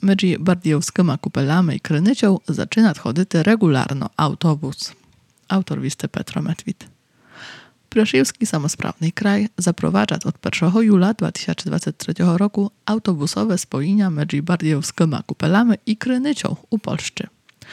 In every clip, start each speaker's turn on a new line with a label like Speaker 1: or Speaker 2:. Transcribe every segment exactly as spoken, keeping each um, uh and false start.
Speaker 1: Mezi Bardejowskimi Kupelami i Krynycią zaczyna nadchodzić regularno autobus. Autor listy Petro Medwid. Praszewski samosprawny kraj zaprowadza od pierwszego jula dwa tysiące dwudziestego trzeciego roku autobusowe spojenia między Bardejowskimi Kupelami i Krynycią u Polszczy.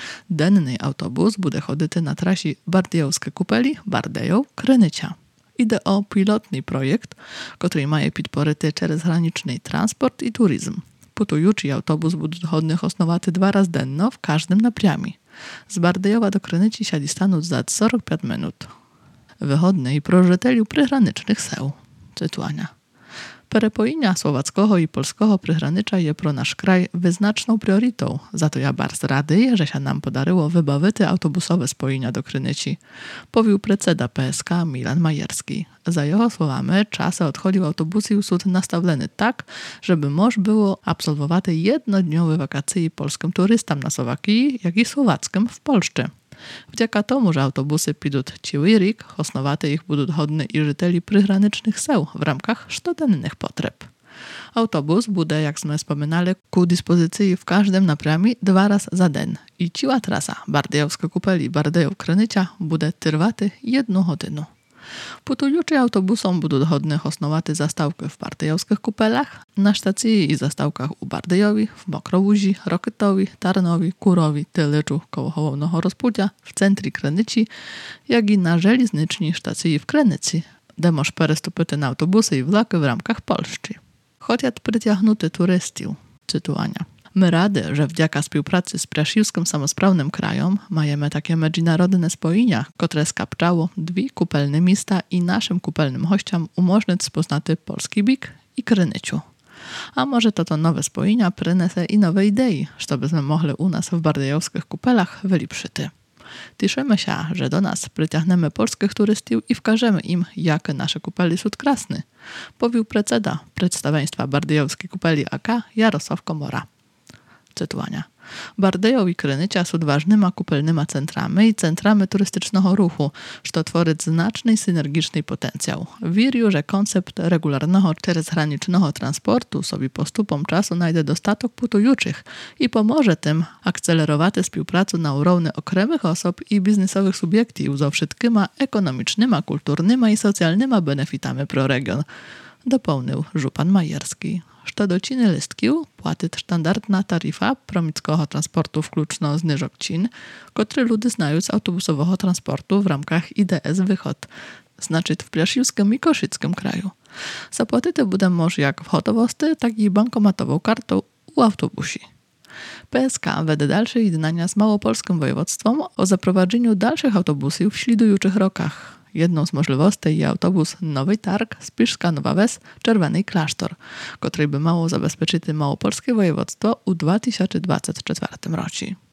Speaker 1: Denny autobus bude chodzić na trasie Bardejowskie Kupeli, Bardejów, Krynycia. Idzie o pilotny projekt, który ma podporyty przez graniczny transport i turyzm. Putujący autobus bude chodnych osnowaty dwa razy denno w każdym naprzemie. Z Bardejowa do Krynyci siedzi stanąć za czterdzieści pięć minut. Wychodny i prożeteliu przygranicznych seł. Cytuania. Perepojenia słowackiego i polskiego przygranicza je pro nasz kraj wyznaczną priorytą. Za to ja bardzo rady, że się nam podaryło wybawić autobusowe spojenia do Krynyci. Powił predseda P S K Milan Majerski. Za jego słowami czasy odchodził autobusy usług nastawiony tak, żeby moż było absolwować jednodniowe wakacje polskim turystom na Słowakii, jak i słowackim w Polsce. Wdzięka tomu, że autobusy pidą cały rok, osnowaty ich budуть chodne i żyteli przygranicznych seł w ramkach sztodennych potrzeb. Autobus bude, jak sme wspominali, ku dyspozycji w każdym naprzemie dwa razy za den. I ciła trasa Bardejowskie Kupeli Bardejów Krynycia bude trwaty jedną godzinę. Putujący autobusom budуть chodnych osnowaty zastawki w Bardejowskich Kupelach, na stacji i zastawkach u Bardejowi, w Mokrołuzi, Rokytowi, Tarnowi, Kurowi, Tyleczu, koło Hołownego Rozpucia, w centrum Krynyci, jak i na żelaznicznej stacji w Krynyci, gdzie moż przystąpić na autobusy i vlaki w ramkach Polszczy. Chociaż przyciągnuty turystów, cytuania. My rady, że wdzięka współpracy z Praszewskim samosprawnym krajom majemy takie międzynarodne spojenia, które skapczało dwie kupelne miasta i naszym kupelnym hościom umożliwić spoznaty polski bik i Krynyciu. A może to to nowe spojenia przyniesie i nowe idei, żebyśmy mogli u nas w bardejowskich kupelach wyliprzyty. Cieszymy się, że do nas przyciągniemy polskich turystów i wkażemy im, jakie nasze kupele są krasne, powił predseda przedstawieństwa Bardejowskiej Kupeli A K Jarosław Komora. Cytuania. Bardejów i Krynycia są ważnymi kupelnymi centrami i centrami turystycznego ruchu, co tworzy znaczny synergiczny potencjał. Wierzę, że koncept regularnego czterezgranicznego transportu sobie postupom czasu znajdzie dostatek putujących i pomoże tym akcelerować współpracę na równi okremych osób i biznesowych subiektów ze wszystkimi ekonomicznymi, kulturnymi i socjalnymi benefitami pro region. Dopełnił żupan Majerski. Što do ciny listkiu płaty standardna taryfa promickiego transportu wkluczno zniżok cin, który ludy znają z autobusowego transportu w ramkach I D S Wychod, znaczy w Praszewskim i Koszyckim kraju. Zapłaty te będą może jak w hotowości, tak i bankomatową kartą u autobusi. P S K wede dalsze jednania z Małopolskim województwem o zaprowadzeniu dalszych autobusów w śledujących rokach. Jedną z możliwości jest autobus Nowy Targ, Spiszska Nowa Wes, Czerwony Klasztor, który by mało zabezpieczyć Małopolskie województwo u dwa tysiące dwudziestym czwartym roku.